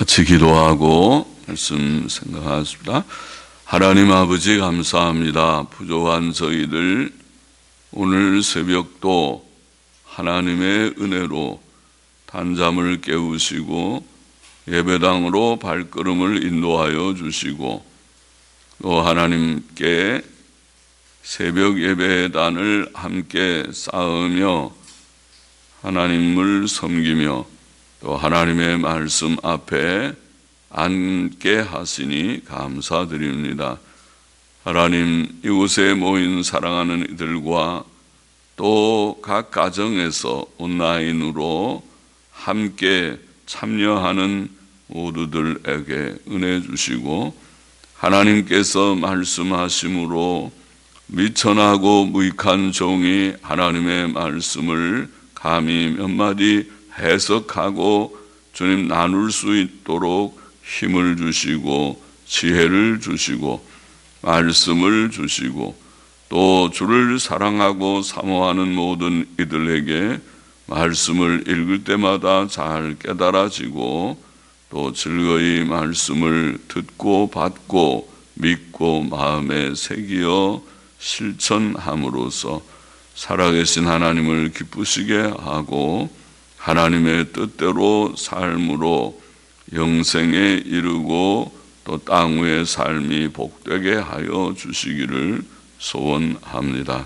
같이 기도하고 말씀 생각하겠습니다. 하나님 아버지 감사합니다. 부족한 저희들 오늘 새벽도 하나님의 은혜로 단잠을 깨우시고 예배당으로 발걸음을 인도하여 주시고 또 하나님께 새벽 예배단을 함께 쌓으며 하나님을 섬기며 또 하나님의 말씀 앞에 앉게 하시니 감사드립니다. 하나님, 이곳에 모인 사랑하는 이들과 또 각 가정에서 온라인으로 함께 참여하는 모두들에게 은혜 주시고 하나님께서 말씀하심으로 미천하고 무익한 종이 하나님의 말씀을 감히 몇 마디 해석하고 주님 나눌 수 있도록 힘을 주시고 지혜를 주시고 말씀을 주시고 또 주를 사랑하고 사모하는 모든 이들에게 말씀을 읽을 때마다 잘 깨달아지고 또 즐거이 말씀을 듣고 받고 믿고 마음에 새기어 실천함으로써 살아계신 하나님을 기쁘시게 하고 하나님의 뜻대로 삶으로 영생에 이르고 또 땅 위의 삶이 복되게 하여 주시기를 소원합니다.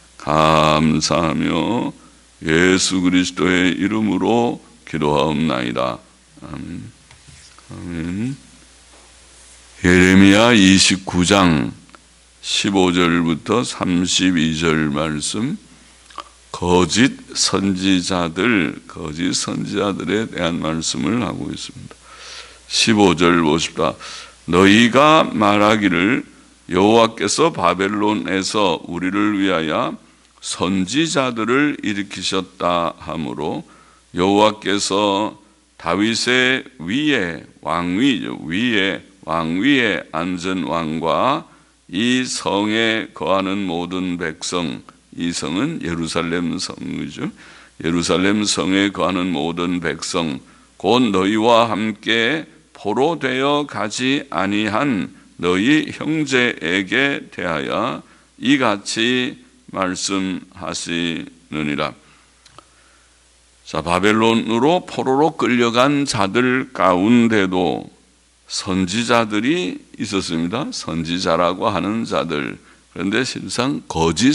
감사하며 예수 그리스도의 이름으로 기도하옵나이다. 아멘. 예레미야 29장 15절부터 32절 말씀, 거짓 선지자들에 대한 말씀을 하고 있습니다. 15절 보십시다. 너희가 말하기를 여호와께서 바벨론에서 우리를 위하여 선지자들을 일으키셨다 하므로 여호와께서 다윗의 왕위에 앉은 왕과 이 성에 거하는 모든 백성, 이 성은 예루살렘 성이죠. 예루살렘 성에 거하는 모든 백성 곧 너희와 함께 포로되어 가지 아니한 너희 형제에게 대하여 이같이 말씀하시느니라. 자, 바벨론으로 포로로 끌려간 자들 가운데도 선지자들이 있었습니다. 선지자라고 하는 자들. 그런데 실상 거짓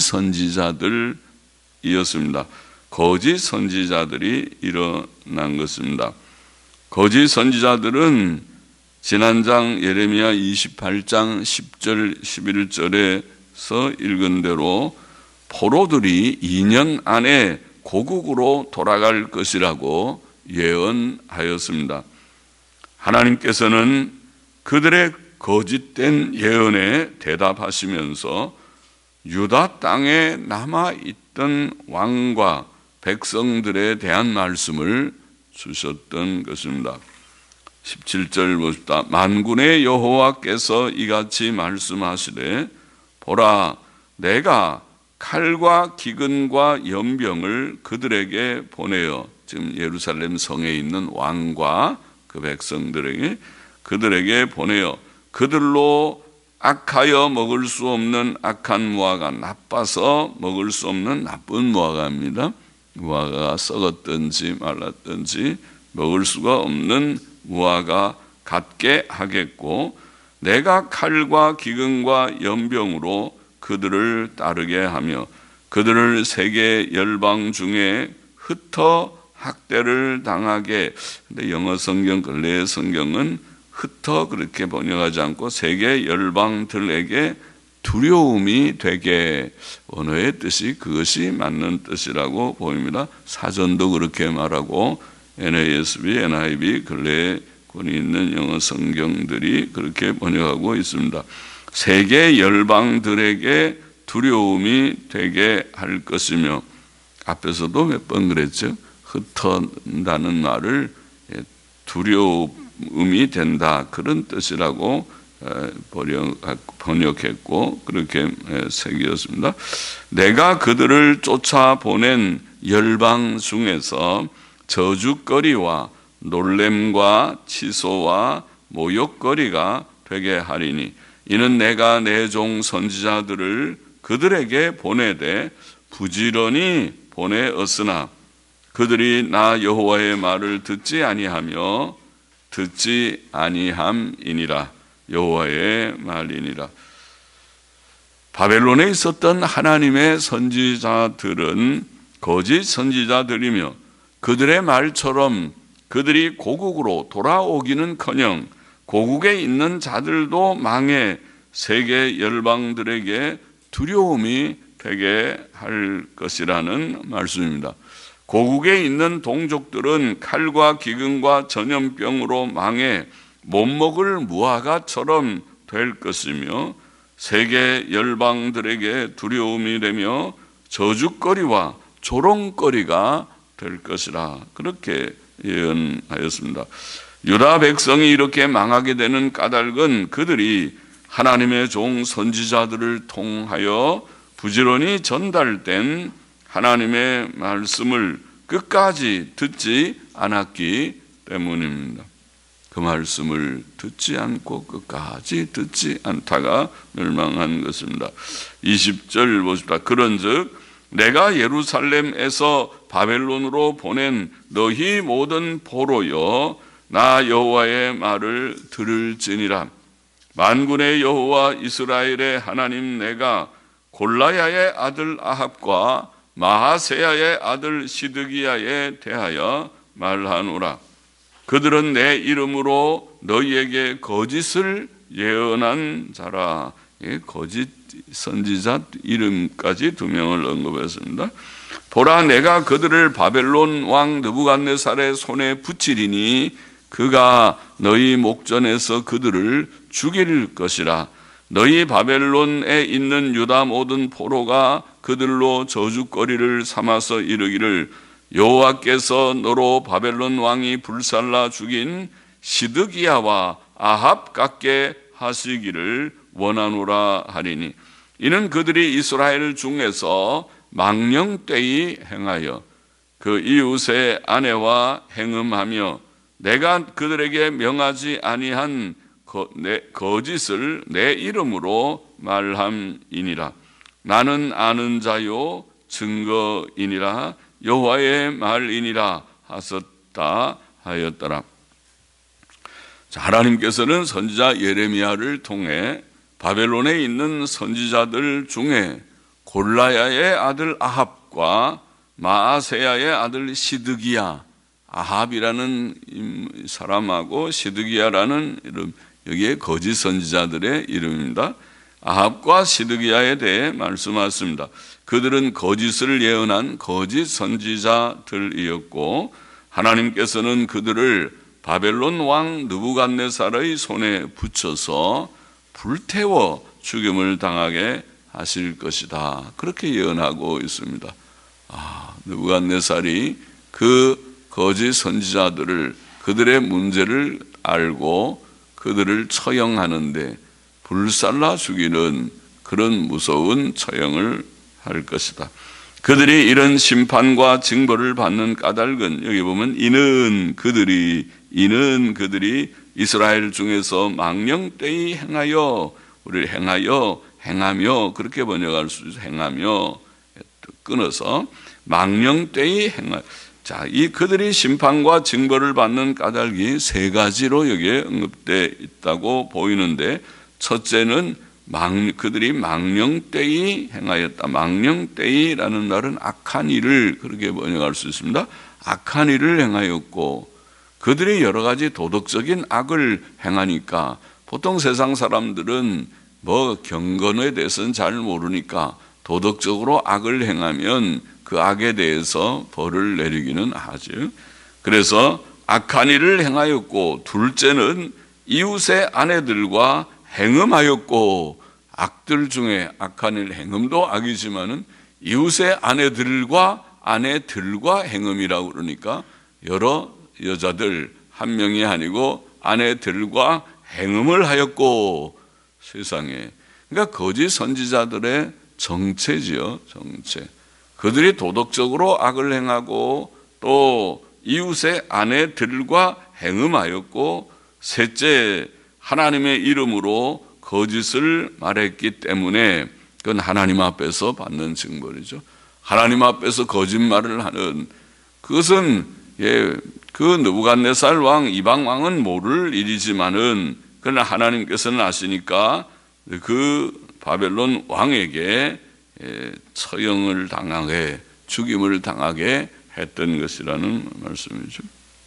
선지자들이었습니다. 거짓 선지자들이 일어난 것입니다. 거짓 선지자들은 지난장 예레미야 28장 10절 11절에서 읽은 대로 포로들이 2년 안에 고국으로 돌아갈 것이라고 예언하였습니다. 하나님께서는 그들의 거짓된 예언에 대답하시면서 유다 땅에 남아있던 왕과 백성들에 대한 말씀을 주셨던 것입니다. 17절 보십시다. 만군의 여호와께서 이같이 말씀하시되 보라, 내가 칼과 기근과 연병을 그들에게 보내어, 지금 예루살렘 성에 있는 왕과 그 백성들에게 그들에게 보내어 그들로 악하여 먹을 수 없는 악한 무화과, 나빠서 먹을 수 없는 나쁜 무화과입니다. 무화과가 썩었든지 말랐든지 먹을 수가 없는 무화과 같게 하겠고 내가 칼과 기근과 연병으로 그들을 따르게 하며 그들을 세계 열방 중에 흩어 학대를 당하게. 근데 영어 성경 근래의 성경은 흩어 그렇게 번역하지 않고 세계 열방들에게 두려움이 되게, 언어의 뜻이 그것이 맞는 뜻이라고 보입니다. 사전도 그렇게 말하고 NASB, NIV 근래에 권위 있는 영어 성경들이 그렇게 번역하고 있습니다. 세계 열방들에게 두려움이 되게 할 것이며, 앞에서도 몇 번 그랬죠. 흩어진다는 말을 두려움이 된다, 그런 뜻이라고 번역했고 그렇게 새겼습니다. 내가 그들을 쫓아보낸 열방 중에서 저주거리와 놀램과 치소와 모욕거리가 되게 하리니 이는 내가 내 종 선지자들을 그들에게 보내되 부지런히 보내었으나 그들이 나 여호와의 말을 듣지 아니함이니라. 여호와의 말이니라. 바벨론에 있었던 하나님의 선지자들은 거짓 선지자들이며 그들의 말처럼 그들이 고국으로 돌아오기는커녕 고국에 있는 자들도 망해 세계 열방들에게 두려움이 되게 할 것이라는 말씀입니다. 고국에 있는 동족들은 칼과 기근과 전염병으로 망해 못먹을 무화과처럼 될 것이며 세계 열방들에게 두려움이 되며 저주거리와 조롱거리가 될 것이라 그렇게 예언하였습니다. 유다 백성이 이렇게 망하게 되는 까닭은 그들이 하나님의 종 선지자들을 통하여 부지런히 전달된 하나님의 말씀을 끝까지 듣지 않았기 때문입니다. 그 말씀을 듣지 않고 끝까지 듣지 않다가 멸망한 것입니다. 20절 보십시다. 그런즉 내가 예루살렘에서 바벨론으로 보낸 너희 모든 보로여 나 여호와의 말을 들을지니라. 만군의 여호와 이스라엘의 하나님 내가 골라야의 아들 아합과 마하세야의 아들 시드기야에 대하여 말하노라. 그들은 내 이름으로 너희에게 거짓을 예언한 자라. 거짓 선지자 이름까지 2명을 언급했습니다. 보라, 내가 그들을 바벨론 왕 느부갓네살의 손에 붙이리니 그가 너희 목전에서 그들을 죽일 것이라. 너희 바벨론에 있는 유다 모든 포로가 그들로 저주거리를 삼아서 이르기를 여호와께서 너로 바벨론 왕이 불살라 죽인 시드기야와 아합 같게 하시기를 원하노라 하리니 이는 그들이 이스라엘 중에서 망령되이 행하여 그 이웃의 아내와 행음하며 내가 그들에게 명하지 아니한 거짓을 내 이름으로 말함이니라. 나는 아는 자요 증거이니라. 여호와의 말이니라 하셨다 하였더라. 하나님께서는 선지자 예레미야를 통해 바벨론에 있는 선지자들 중에 골라야의 아들 아합과 마아세야의 아들 시드기야, 아합이라는 사람하고 시드기야라는 이름, 여기에 거짓 선지자들의 이름입니다. 아합과 시드기야에 대해 말씀하셨습니다. 그들은 거짓을 예언한 거짓 선지자들이었고 하나님께서는 그들을 바벨론 왕 느부갓네살의 손에 붙여서 불태워 죽임을 당하게 하실 것이다. 그렇게 예언하고 있습니다. 느부갓네살이 그 거짓 선지자들을 그들의 문제를 알고 그들을 처형하는데 불살라 죽이는 그런 무서운 처형을 할 것이다. 그들이 이런 심판과 징벌을 받는 까닭은 여기 보면 이는 그들이 이스라엘 중에서 망령되이 행하여 우리를 행하며 그렇게 번역할 수 있어요. 행하며 끊어서 망령되이 행하여. 자, 이 그들이 심판과 징벌을 받는 까닭이 3가지로 여기에 언급되어 있다고 보이는데 첫째는 그들이 망령되이 행하였다. 망령되이라는 말은 악한 일을 그렇게 번역할 수 있습니다. 악한 일을 행하였고 그들이 여러 가지 도덕적인 악을 행하니까 보통 세상 사람들은 경건에 대해서는 잘 모르니까 도덕적으로 악을 행하면 그 악에 대해서 벌을 내리기는 하죠. 그래서 악한 일을 행하였고 둘째는 이웃의 아내들과 행음하였고 악들 중에 악한 일 행음도 악이지만은 이웃의 아내들과 행음이라고 그러니까 여러 여자들 한 명이 아니고 아내들과 행음을 하였고 세상에 그러니까 거짓 선지자들의 정체지요. 정체. 그들이 도덕적으로 악을 행하고 또 이웃의 아내들과 행음하였고 셋째 하나님의 이름으로 거짓을 말했기 때문에 그건 하나님 앞에서 받는 징벌이죠. 하나님 앞에서 거짓말을 하는 그것은 그 느부갓네살 왕 이방 왕은 모를 일이지만은 그러나 하나님께서는 아시니까 그 바벨론 왕에게 처형을 당하게 죽임을 당하게 했던 것이라는 말씀이죠.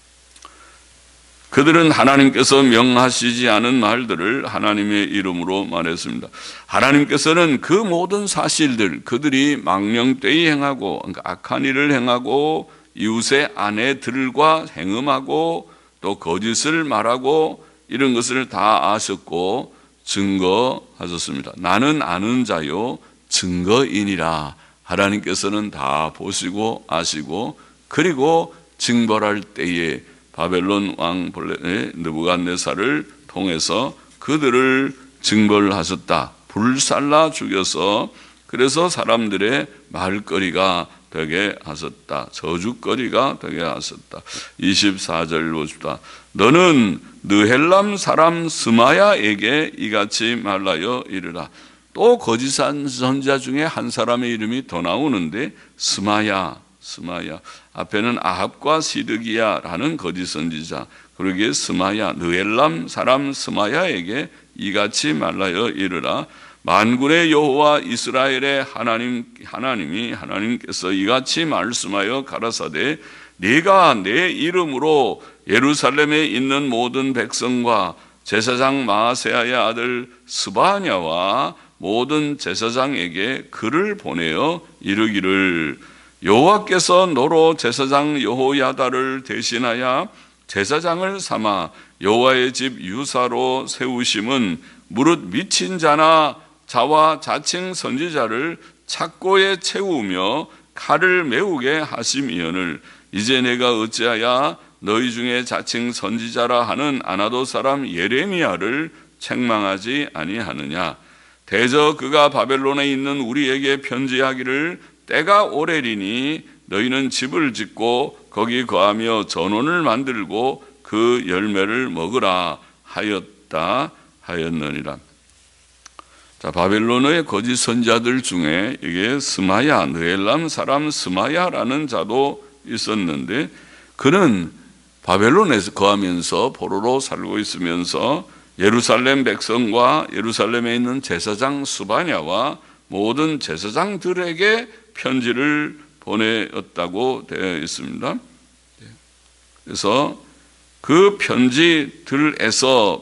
그들은 하나님께서 명하시지 않은 말들을 하나님의 이름으로 말했습니다. 하나님께서는 그 모든 사실들, 그들이 망령되이 행하고 악한 일을 행하고 이웃의 아내들과 행음하고 또 거짓을 말하고 이런 것을 다 아셨고 증거하셨습니다. 나는 아는 자요 증거인이라. 하나님께서는 다 보시고 아시고 그리고 징벌할 때에 바벨론 왕 느부갓네살을 통해서 그들을 징벌하셨다. 불살라 죽여서 그래서 사람들의 말거리가 되게 하셨다. 저주거리가 되게 하셨다. 24절 보십시다. 너는 느헬람 사람 스마야에게 이같이 말하여 이르라. 또 거짓 선지자 중에 한 사람의 이름이 더 나오는데 스마야 앞에는 아합과 시드기야라는 거짓 선지자, 그러기에 스마야, 느헬람 사람 스마야에게 이같이 말하여 이르라. 만군의 여호와 이스라엘의 하나님께서 이같이 말씀하여 가라사대 네가 내 이름으로 예루살렘에 있는 모든 백성과 제사장 마아세야의 아들 스바냐와 모든 제사장에게 글을 보내어 이르기를 여호와께서 너로 제사장 여호야다를 대신하여 제사장을 삼아 여호와의 집 유사로 세우심은 무릇 미친 자나 자와 자칭 선지자를 착고에 채우며 칼을 메우게 하심이언을 이제 내가 어찌하여 너희 중에 자칭 선지자라 하는 아나도 사람 예레미야를 책망하지 아니하느냐. 대저 그가 바벨론에 있는 우리에게 편지하기를 때가 오래리니 너희는 집을 짓고 거기 거하며 전원을 만들고 그 열매를 먹으라 하였느니라. 자, 바벨론의 거짓 선지자들 중에 이게 스마야, 느헬람 사람 스마야라는 자도 있었는데 그는 바벨론에서 거하면서 포로로 살고 있으면서 예루살렘 백성과 예루살렘에 있는 제사장 스바냐와 모든 제사장들에게 편지를 보내었다고 되어 있습니다. 그래서 그 편지들에서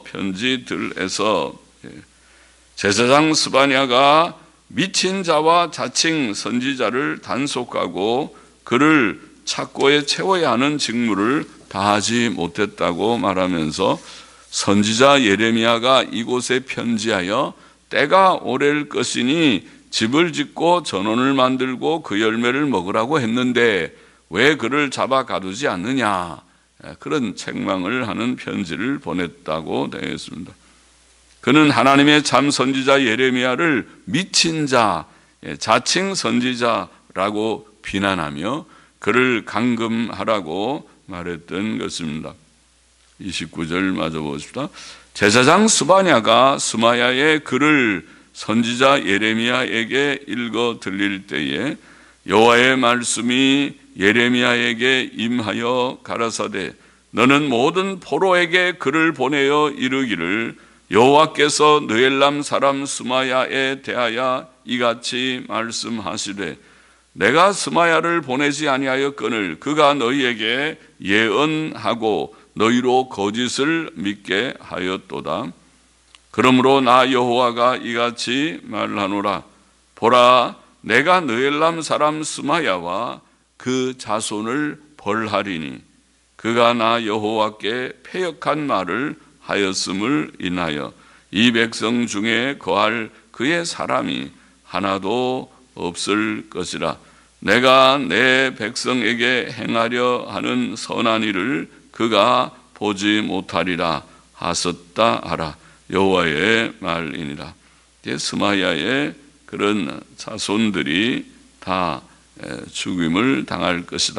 제사장 스바냐가 미친 자와 자칭 선지자를 단속하고 그를 착고에 채워야 하는 직무를 다하지 못했다고 말하면서 선지자 예레미야가 이곳에 편지하여 때가 오래일 것이니 집을 짓고 전원을 만들고 그 열매를 먹으라고 했는데 왜 그를 잡아 가두지 않느냐, 그런 책망을 하는 편지를 보냈다고 되어 있습니다. 그는 하나님의 참 선지자 예레미야를 미친 자, 자칭 선지자라고 비난하며 그를 감금하라고 말했던 것입니다. 29절 마저 보십시다. 제사장 스바냐가 스마야의 글을 선지자 예레미야에게 읽어 들릴 때에 여호와의 말씀이 예레미야에게 임하여 가라사대 너는 모든 포로에게 글을 보내어 이르기를 여호와께서 느헬람 사람 스마야에 대하여 이같이 말씀하시되 내가 스마야를 보내지 아니하였거늘 그가 너희에게 예언하고 너희로 거짓을 믿게 하였도다. 그러므로 나 여호와가 이같이 말하노라. 보라, 내가 느헬람 사람 스마야와 그 자손을 벌하리니 그가 나 여호와께 패역한 말을 하였음을 인하여 이 백성 중에 거할 그의 사람이 하나도 없을 것이라. 내가 내 백성에게 행하려 하는 선한 일을 그가 보지 못하리라 하셨다 하라. 여호와의 말이니라. 스마야의 그런 자손들이 다 죽임을 당할 것이다.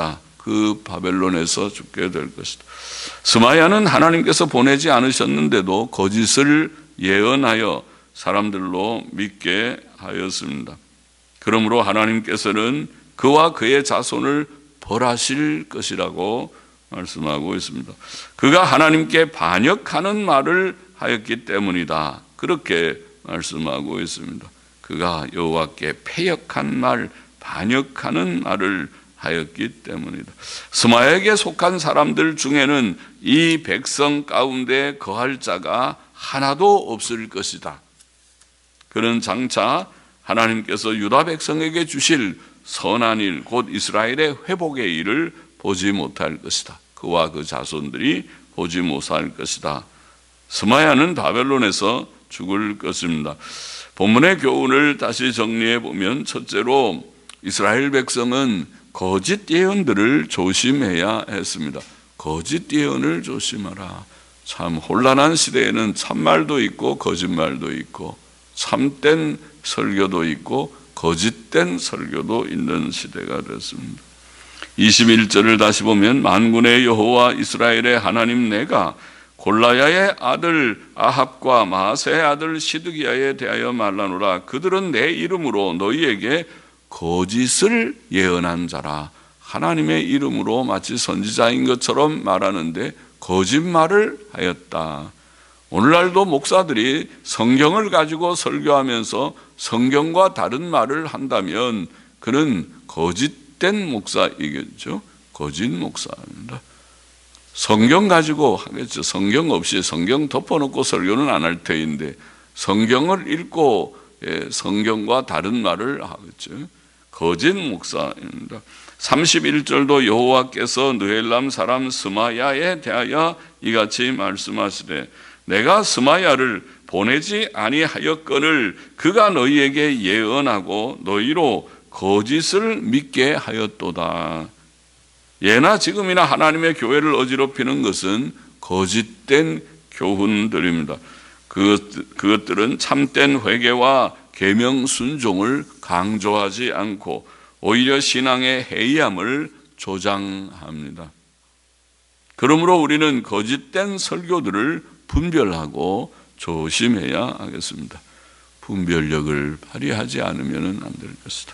그 바벨론에서 죽게 될 것이다. 스마야는 하나님께서 보내지 않으셨는데도 거짓을 예언하여 사람들로 믿게 하였습니다. 그러므로 하나님께서는 그와 그의 자손을 벌하실 것이라고 말씀하고 있습니다. 그가 하나님께 반역하는 말을 하였기 때문이다. 그렇게 말씀하고 있습니다. 그가 여호와께 패역한 말, 반역하는 말을 하였기 때문이다. 스마야에게 속한 사람들 중에는 이 백성 가운데 거할 자가 하나도 없을 것이다. 그는 장차 하나님께서 유다 백성에게 주실 선한 일, 곧 이스라엘의 회복의 일을 보지 못할 것이다. 그와 그 자손들이 보지 못할 것이다. 스마야는 바벨론에서 죽을 것입니다. 본문의 교훈을 다시 정리해 보면, 첫째로 이스라엘 백성은 거짓 예언들을 조심해야 했습니다. 거짓 예언을 조심하라. 참 혼란한 시대에는 참말도 있고 거짓말도 있고 참된 설교도 있고 거짓된 설교도 있는 시대가 됐습니다. 21절을 다시 보면, 만군의 여호와 이스라엘의 하나님 내가 골라야의 아들 아합과 마아세의 아들 시드기야에 대하여 말하노라. 그들은 내 이름으로 너희에게 거짓을 예언한 자라. 하나님의 이름으로 마치 선지자인 것처럼 말하는데 거짓말을 하였다. 오늘날도 목사들이 성경을 가지고 설교하면서 성경과 다른 말을 한다면 그는 거짓된 목사이겠죠. 거짓 목사입니다. 성경 가지고 하겠죠. 성경 없이 성경 덮어놓고 설교는 안 할 터인데 성경을 읽고 성경과 다른 말을 하겠죠. 거짓 목사입니다. 31절도 여호와께서 느헬람 사람 스마야에 대하여 이같이 말씀하시되, 내가 스마야를 보내지 아니하였거늘 그가 너희에게 예언하고 너희로 거짓을 믿게 하였도다. 예나 지금이나 하나님의 교회를 어지럽히는 것은 거짓된 교훈들입니다. 그것들은 참된 회개와 계명 순종을 강조하지 않고 오히려 신앙의 해이함을 조장합니다. 그러므로 우리는 거짓된 설교들을 분별하고 조심해야 하겠습니다. 분별력을 발휘하지 않으면 안 될 것이다.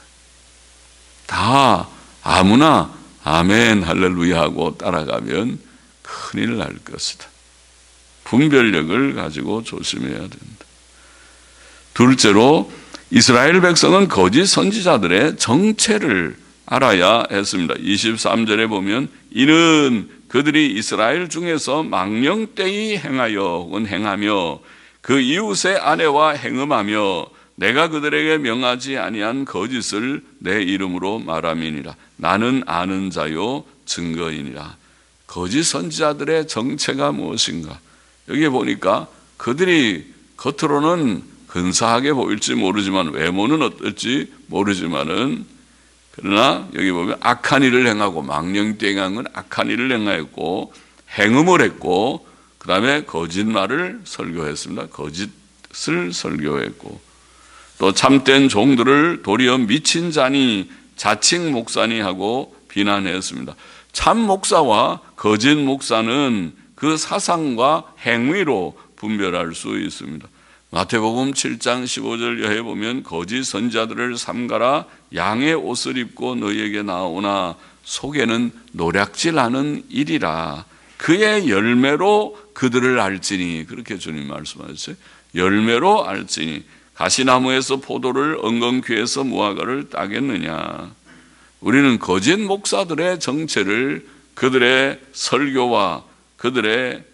다 아무나 아멘 할렐루야 하고 따라가면 큰일 날 것이다. 분별력을 가지고 조심해야 된다. 둘째로 이스라엘 백성은 거짓 선지자들의 정체를 알아야 했습니다. 23절에 보면, 이는 그들이 이스라엘 중에서 망령되이 행하여 혹은 행하며 그 이웃의 아내와 행음하며 내가 그들에게 명하지 아니한 거짓을 내 이름으로 말함이니라. 나는 아는 자요 증거이니라. 거짓 선지자들의 정체가 무엇인가? 여기 보니까 그들이 겉으로는 근사하게 보일지 모르지만 외모는 어떨지 모르지만은, 그러나 여기 보면 악한 일을 행하고 망령되이 행한 건 악한 일을 행하였고 행음을 했고 그 다음에 거짓말을 설교했습니다. 거짓을 설교했고 또 참된 종들을 도리어 미친 자니 자칭 목사니 하고 비난했습니다. 참 목사와 거짓 목사는 그 사상과 행위로 분별할 수 있습니다. 마태복음 7장 15절 여해 보면, 거짓 선지자들을 삼가라. 양의 옷을 입고 너희에게 나오나 속에는 노략질하는 일이라. 그의 열매로 그들을 알지니. 그렇게 주님 말씀하셨어요. 열매로 알지니. 가시나무에서 포도를 엉겅퀴에서 무화과를 따겠느냐. 우리는 거짓 목사들의 정체를 그들의 설교와 그들의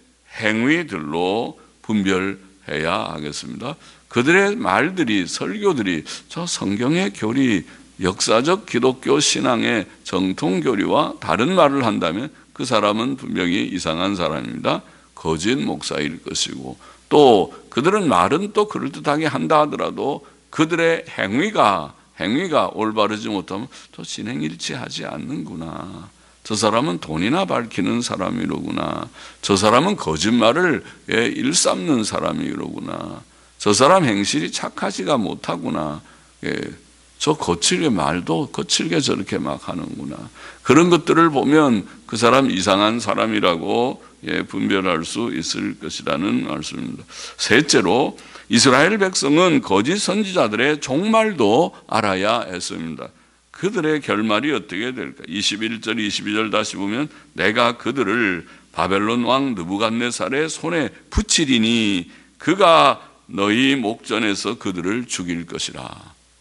행위들로 분별해야 하겠습니다. 그들의 말들이, 설교들이 저 성경의 교리, 역사적 기독교 신앙의 정통 교리와 다른 말을 한다면 그 사람은 분명히 이상한 사람입니다. 거짓 목사일 것이고, 또 그들은 말은 또 그럴듯하게 한다 하더라도 그들의 행위가 올바르지 못하면 또 진행일치하지 않는구나. 저 사람은 돈이나 밝히는 사람이로구나. 저 사람은 거짓말을 일삼는 사람이로구나. 저 사람 행실이 착하지가 못하구나. 저 거칠게 말도 거칠게 저렇게 막 하는구나. 그런 것들을 보면 그 사람 이상한 사람이라고 분별할 수 있을 것이라는 말씀입니다. 셋째로 이스라엘 백성은 거짓 선지자들의 종말도 알아야 했습니다. 그들의 결말이 어떻게 될까? 21절, 22절 다시 보면 내가 그들을 바벨론 왕 느부갓네살의 손에 붙이리니 그가 너희 목전에서 그들을 죽일 것이라.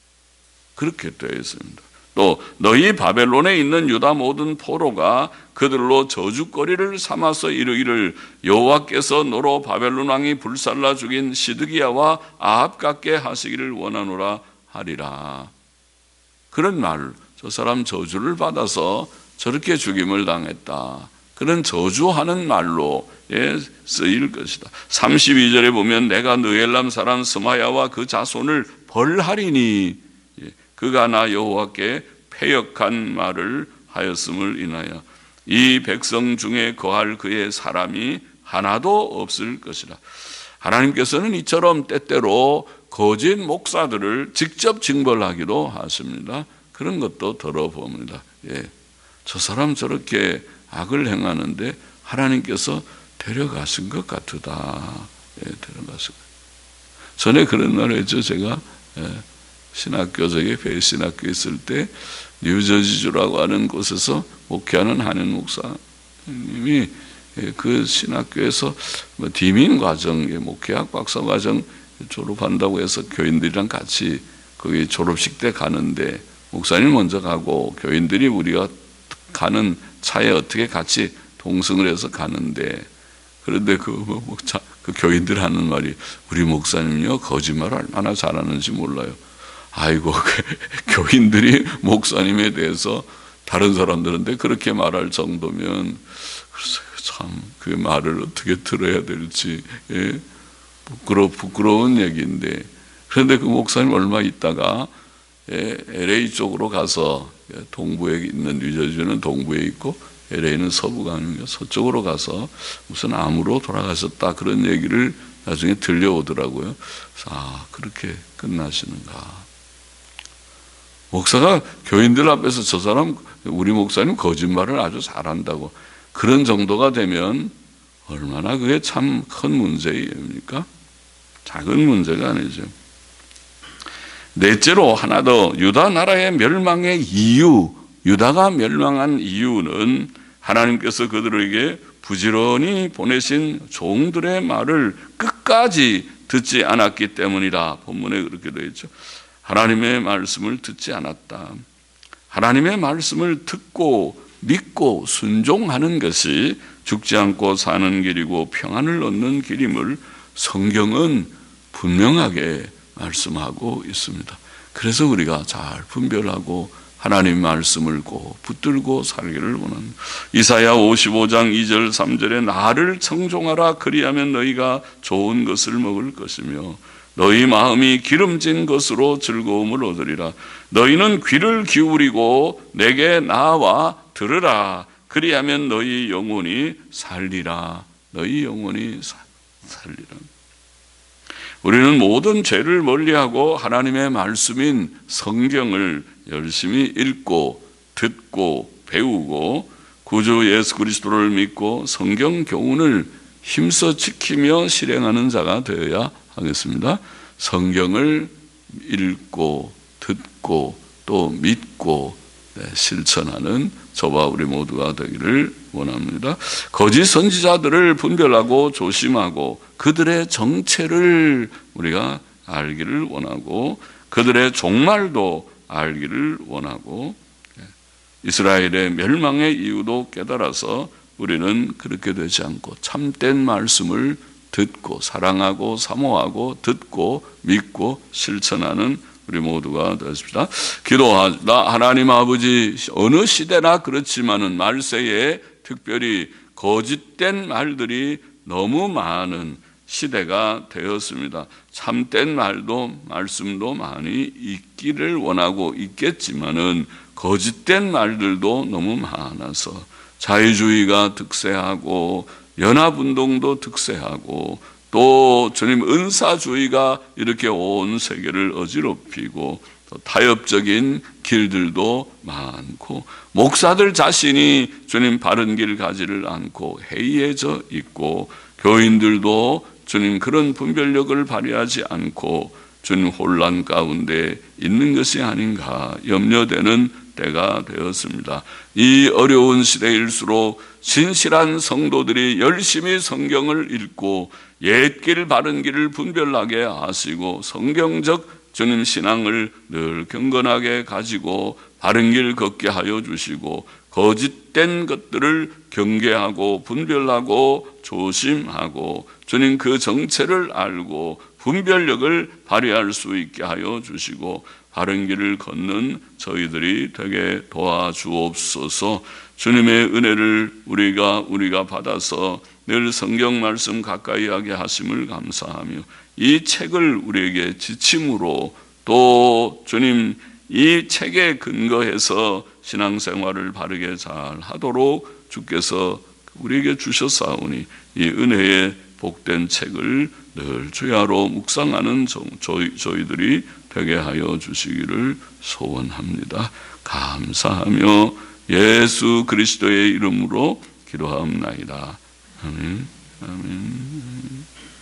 그렇게 되어 있습니다. 또 너희 바벨론에 있는 유다 모든 포로가 그들로 저주거리를 삼아서 이르기를 여호와께서 너로 바벨론 왕이 불살라 죽인 시드기야와 아합 같게 하시기를 원하노라 하리라. 그런 말, 저 사람 저주를 받아서 저렇게 죽임을 당했다. 그런 저주하는 말로 쓰일 것이다. 32절에 보면 내가 느엘람 사람 스마야와 그 자손을 벌하리니 그가 나 여호와께 패역한 말을 하였음을 인하여 이 백성 중에 거할 그의 사람이 하나도 없을 것이라. 하나님께서는 이처럼 때때로 거짓 목사들을 직접 징벌하기도 하십니다. 그런 것도 들어봅니다. 저 사람 저렇게 악을 행하는데 하나님께서 데려가신 것 같으다. 데려가신 것. 전에 그런 말 했죠. 제가 신학교 배신학교 있을 때 뉴저지주라고 하는 곳에서 목회하는 한인 목사님이 그 신학교에서 디민 과정, 목회학 박사 과정 졸업한다고 해서 교인들이랑 같이 거기 졸업식 때 가는데 목사님 먼저 가고 교인들이 우리가 가는 차에 어떻게 같이 동승을 해서 가는데 그런데 그 교인들 하는 말이 우리 목사님요 거짓말을 얼마나 잘하는지 몰라요. 아이고 교인들이 목사님에 대해서 다른 사람들한테 그렇게 말할 정도면 참 그 말을 어떻게 들어야 될지 부끄러운 얘기인데 그런데 그 목사님 얼마 있다가 LA 쪽으로 가서 동부에 있는 뉴저지는 동부에 있고 LA는 서부가 아니고 서쪽으로 가서 무슨 암으로 돌아가셨다 그런 얘기를 나중에 들려오더라고요. 그렇게 끝나시는가. 목사가 교인들 앞에서 저 사람 우리 목사님 거짓말을 아주 잘한다고 그런 정도가 되면 얼마나 그게 참 큰 문제입니까? 작은 문제가 아니죠. 넷째로 하나 더 유다 나라의 멸망의 이유, 유다가 멸망한 이유는 하나님께서 그들에게 부지런히 보내신 종들의 말을 끝까지 듣지 않았기 때문이라. 본문에 그렇게 되어 있죠. 하나님의 말씀을 듣지 않았다. 하나님의 말씀을 듣고 믿고 순종하는 것이 죽지 않고 사는 길이고 평안을 얻는 길임을 성경은 분명하게 말씀하고 있습니다. 그래서 우리가 잘 분별하고 하나님 말씀을 꼭 붙들고 살기를 원합니다. 이사야 55장 2절 3절에 나를 청종하라 그리하면 너희가 좋은 것을 먹을 것이며 너희 마음이 기름진 것으로 즐거움을 얻으리라. 너희는 귀를 기울이고 내게 나와 들으라. 그리하면 너희 영혼이 살리라. 너희 영혼이 살리라. 우리는 모든 죄를 멀리하고 하나님의 말씀인 성경을 열심히 읽고 듣고 배우고 구주 예수 그리스도를 믿고 성경 교훈을 힘써 지키며 실행하는 자가 되어야 하겠습니다. 성경을 읽고 듣고 또 믿고 실천하는 저와 우리 모두가 되기를 원합니다. 거짓 선지자들을 분별하고 조심하고 그들의 정체를 우리가 알기를 원하고 그들의 종말도 알기를 원하고 이스라엘의 멸망의 이유도 깨달아서 우리는 그렇게 되지 않고 참된 말씀을 듣고 사랑하고 사모하고 듣고 믿고 실천하는 우리 모두가 되십시다. 기도하다. 하나님 아버지, 어느 시대나 그렇지만은 말세에 특별히 거짓된 말들이 너무 많은 시대가 되었습니다. 참된 말도 말씀도 많이 있기를 원하고 있겠지만은 거짓된 말들도 너무 많아서 자유주의가 득세하고 연합운동도 득세하고 또 주님 은사주의가 이렇게 온 세계를 어지럽히고 또 타협적인 길들도 많고, 목사들 자신이 주님 바른 길 가지를 않고 해이해져 있고, 교인들도 주님 그런 분별력을 발휘하지 않고 주님 혼란 가운데 있는 것이 아닌가 염려되는 때가 되었습니다. 이 어려운 시대일수록 신실한 성도들이 열심히 성경을 읽고 옛길 바른 길을 분별하게 하시고, 성경적 주님 신앙을 늘 경건하게 가지고 바른 길 걷게 하여 주시고, 거짓된 것들을 경계하고 분별하고 조심하고 주님 그 정체를 알고 분별력을 발휘할 수 있게 하여 주시고, 바른 길을 걷는 저희들이 되게 도와주옵소서. 주님의 은혜를 우리가 받아서 늘 성경 말씀 가까이 하게 하심을 감사하며, 이 책을 우리에게 지침으로 또 주님 이 책에 근거해서 신앙생활을 바르게 잘 하도록 주께서 우리에게 주셨사오니, 이 은혜의 복된 책을 늘 주야로 묵상하는 저희들이 되게 하여 주시기를 소원합니다. 감사하며 예수 그리스도의 이름으로 기도하옵나이다. 아멘. 아멘.